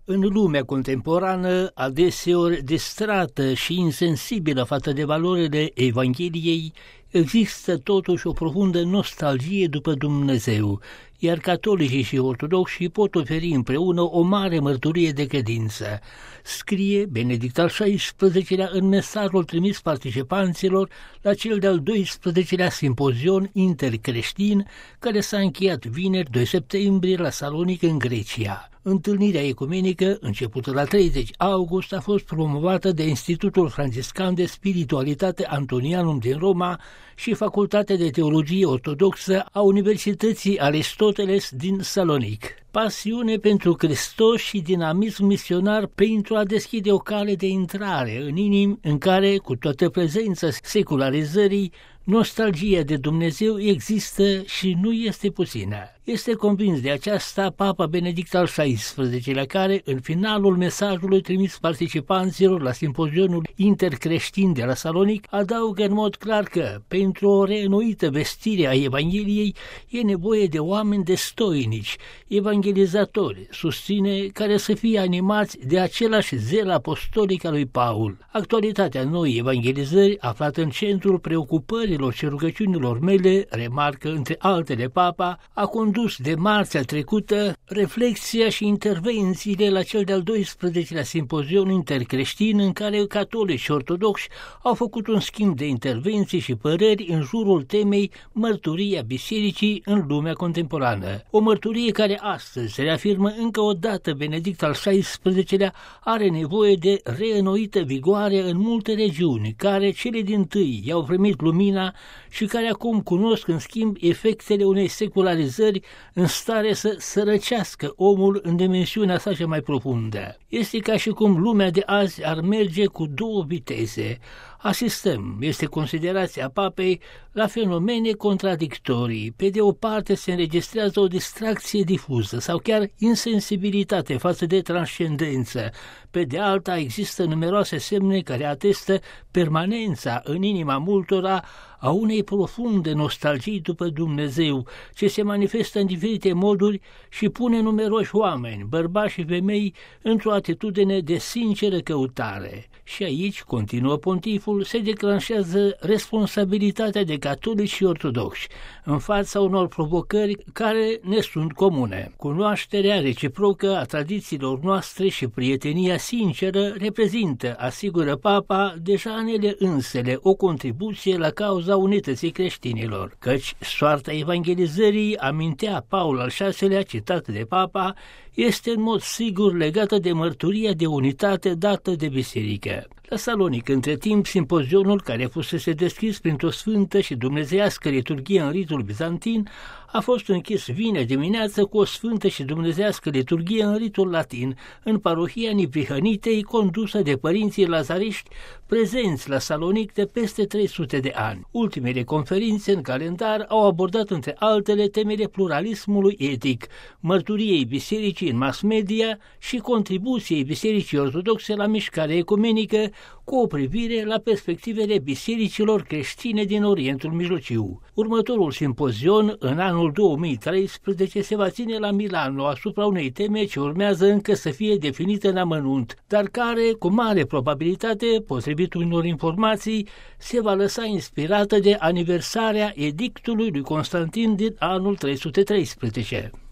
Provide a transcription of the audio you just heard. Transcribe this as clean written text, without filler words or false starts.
În lumea contemporană, adeseori distrată și insensibilă față de valorile Evangheliei, există totuși o profundă nostalgie după Dumnezeu, iar catolicii și ortodoxii pot oferi împreună o mare mărturie de credință. Scrie Benedict al XVI-lea în mesajul trimis participanților la cel de-al 12-lea simpozion intercreștin, care s-a încheiat vineri 2 septembrie la Salonic, în Grecia. Întâlnirea ecumenică, începută la 30 august, a fost promovată de Institutul Franciscan de Spiritualitate Antonianum din Roma și Facultatea de Teologie Ortodoxă a Universității Aristoteles din Salonic. Pasiune pentru Hristos și dinamism misionar pentru a deschide o cale de intrare în inimi în care, cu toată prezența secularizării, nostalgia de Dumnezeu există și nu este puțină. Este convins de aceasta Papa Benedict al XVI-lea, care, în finalul mesajului trimis participanților la simpozionul intercreștin de la Salonic, adaugă în mod clar că, pentru o reînnoită vestire a Evangheliei, e nevoie de oameni destoinici, evangelizatori, susține, care să fie animați de același zel apostolic al lui Paul. Actualitatea noii evangelizări, aflată în centrul preocupărilor și rugăciunilor mele, remarcă între altele Papa, a condus de marțea trecută reflexia și intervențiile la cel de-al 12-lea simpozion intercreștin, în care catolici și ortodoxi au făcut un schimb de intervenții și păreri în jurul temei mărturia bisericii în lumea contemporană. O mărturie care astăzi, reafirmă încă o dată Benedict al XVI-lea, are nevoie de reînnoită vigoare în multe regiuni, care cele dintâi i-au primit lumina și care acum cunosc în schimb efectele unei secularizări în stare să sărăcească omul în dimensiunea sa cea mai profundă. Este ca și cum lumea de azi ar merge cu două viteze. Asistăm, este considerația Papei, la fenomene contradictorii. Pe de o parte se înregistrează o distracție difuză sau chiar insensibilitate față de transcendență. Pe de alta există numeroase semne care atestă permanența în inima multora a unei profunde nostalgii după Dumnezeu, ce se manifestă în diferite moduri și pune numeroși oameni, bărbați și femei, într-o atitudine de sinceră căutare. Și aici, continuă pontiful, se declanșează responsabilitatea de catolici și ortodoxi în fața unor provocări care ne sunt comune. Cunoașterea reciprocă a tradițiilor noastre și prietenia sinceră reprezintă, asigură Papa, deja în ele însele o contribuție la cauza unității creștinilor, căci soarta evangelizării, amintea Paul al VI-lea, citat de Papa, este în mod sigur legată de mărturia de unitate dată de biserică. La Salonic, între timp, simpozionul, care fusese deschis printr-o sfântă și dumnezeiască liturghie în ritul bizantin, a fost închis vineri dimineață cu o sfântă și dumnezeiască liturghie în ritul latin, în parohia Niprihănitei, condusă de părinții lazariști prezenți la Salonic de peste 300 de ani. Ultimele conferințe în calendar au abordat, între altele, temele pluralismului etic, mărturiei bisericii în mass media și contribuției bisericii ortodoxe la mișcarea ecumenică, cu o privire la perspectivele bisericilor creștine din Orientul Mijlociu. Următorul simpozion, în anul 2013, se va ține la Milano asupra unei teme ce urmează încă să fie definită în amănunt, dar care, cu mare probabilitate, potrivit unor informații, se va lăsa inspirată de aniversarea edictului lui Constantin din anul 313.